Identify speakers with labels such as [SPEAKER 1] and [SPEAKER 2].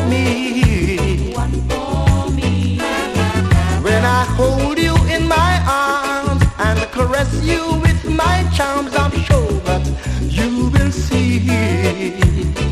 [SPEAKER 1] me.
[SPEAKER 2] One for me.
[SPEAKER 1] When I hold you in my arms and caress you with my charms, I'm sure that you will see